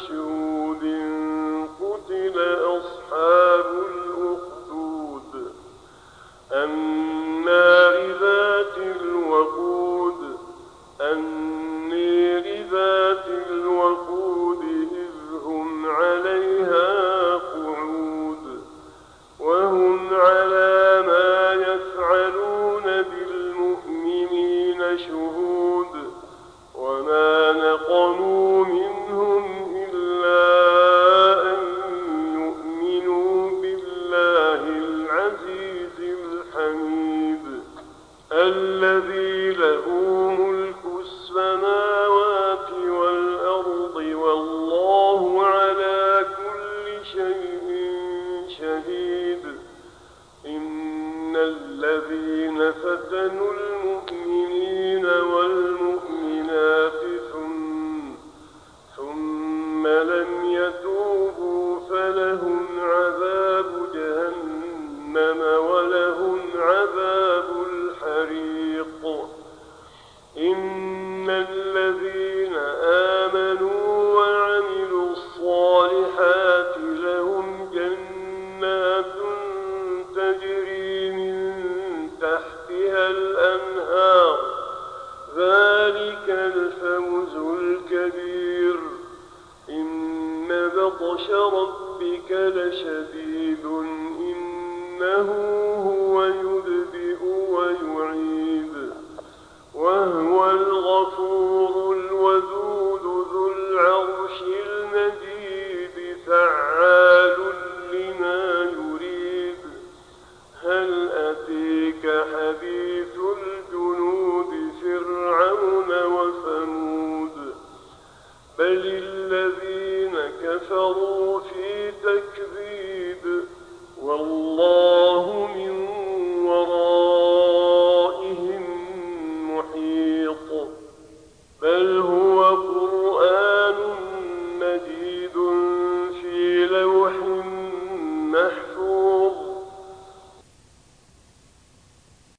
مشهود قتل أصحاب الأخدود النار ذات الوقود إذ هم عليها قعود وهم على ما يفعلون بالمؤمنين شهود وما نقموا منهم إلا أن يؤمنوا بالله العزيز الحميد الذي له ملك السماوات والأرض والله على كل شيء شهيد إن الذين فتنوا المؤمنين والمؤمنات ثم لم يتوبوا فلهم عذاب جهنم ولهم عذاب الحريق إن الذين آمنوا وعملوا الصالحات لهم جنات تجري من تحتها الأنهار ذلك الفوز الكبير إن بطش ربك لشديد إنه هو يبدئ ويعيد وهو الغفور